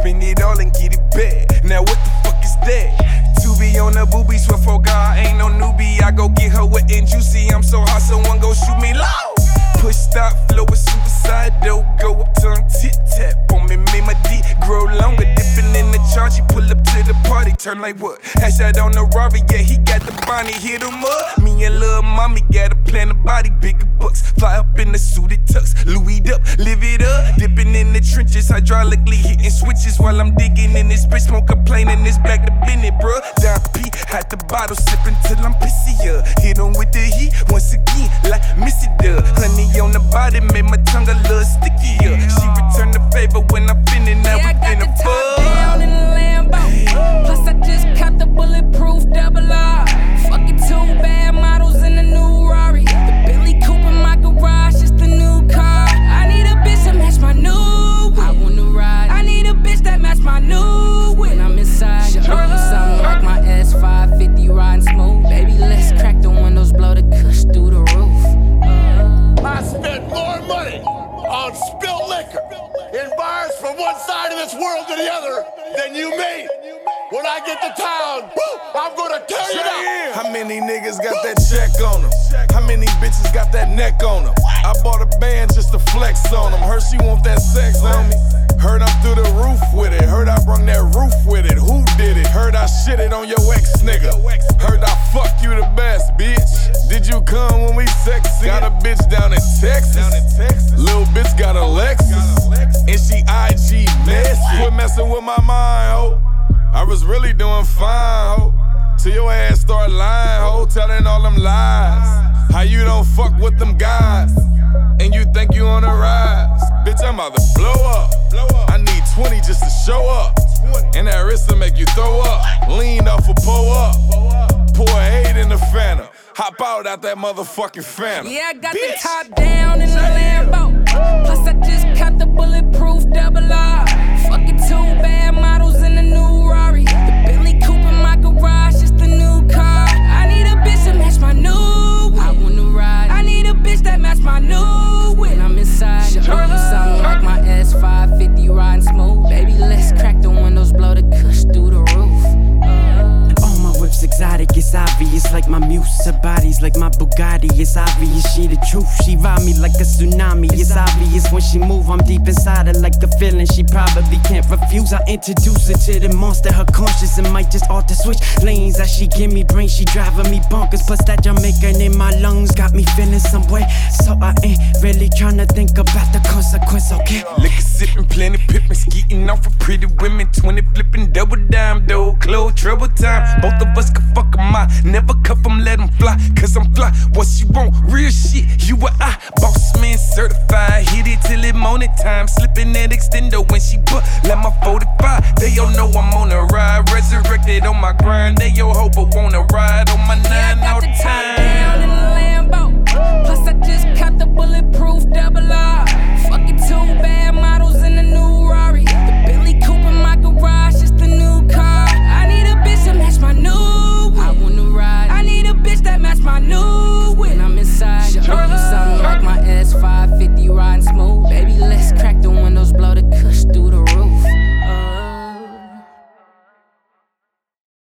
spend it all and get it back. Now what the fuck is that? To be on the booby, swear for God, ain't no newbie. I go get her wet and juicy. I'm so hot, someone go shoot me low. Push stop, flow is suicidal. Go up tongue, tit tap on me, make my D grow longer. Dipping in the charge, he pull up to the party. Turn like what? Hash out on the Rari, yeah, he got the Bonnie, hit him up. Me and lil' mommy got a plan of body, bigger bucks. Fly up in the suited tux, Louis up, live it up. Dipping in the trenches, hydraulically hitting switches while I'm digging in this bitch. Smoke complaining, it's back to Bennett, bruh. Down P, had the bottle, sipping till I'm pissy, yeah. Hit him with the heat, once again, like Missy Duh. Honey on the body, made my tongue a little stickier. She returned the favor when I'm finna, now we finna fuck. Down in the Lambo, plus I just caught the bulletproof double R. Fucking 2 bad models in the new Rari. The Bentley coupe in my garage, it's the new car. I need a bitch that match my new whip. I wanna ride. I need a bitch that match my new whip. When I'm inside, you something like my S550 riding smooth. Baby, let's crack the windows, blow the kush through the roof. I spent more money on spilled liquor in bars from one side of this world to the other than you made. When I get to town, I'm gonna tear you down. How many niggas got that check on them? How many bitches got that neck on them? I bought a band just to flex on them. Heard she want that sex on me. Heard I'm through the roof with it. Heard I brung that roof with it. Who did it? Heard I shitted on your ex nigga. Heard I fucked you the best, bitch. Did you come when we sexy? Got a bitch down in Texas. Lil' bitch got a Lexus. And she IG messy. Quit messing with my mind, ho. I was really doing fine, ho. Till your ass start lying, ho. Telling all them lies. How you don't fuck with them guys. And you think you on a rise. Bitch, I'm about to blow up. I need 20 just to show up. And that wrist to make you throw up. Lean up or pull up. Pour 8 in the Phantom. Hop out that motherfucking Phantom. Yeah, I got the top down in the Lambo. Plus I just caught the bulletproof double R. Fucking 2 bad models in the new Rari. The Bentley coupe in my garage, it's the new car. I need a bitch that match my new whip. I wanna ride. I need a bitch that match my new whip. When I'm inside, you something like my S550 riding smooth. Baby, let's crack the windows, blow the kush through the roof. Whips exotic, it's obvious like my muse. Her body's like my Bugatti, it's obvious she the truth. She ride me like a tsunami, it's obvious when she move. I'm deep inside her like a feeling she probably can't refuse. I introduce her to the monster, her conscious and might just alter switch lanes. As she give me brain, she driving me bonkers. Plus that Jamaican in my lungs got me feeling some way. So I ain't really tryna think about the consequence, okay? Liquor sipping, plenty pippin', skeeting off of pretty women. 20 flipping, double dime, dough, close, trouble time. Both of us can fuck 'em out, never cuff 'em, let 'em fly. Cause I'm fly, what you want, real shit, you or I. Boss man certified, hit it till it morning time. Slipping that extendo when she butt, like my 45. They all know I'm on a ride, resurrected on my grind. They your hope, but wanna ride on my 9 all the time. Down in the Lambo, plus I just caught the bulletproof double R.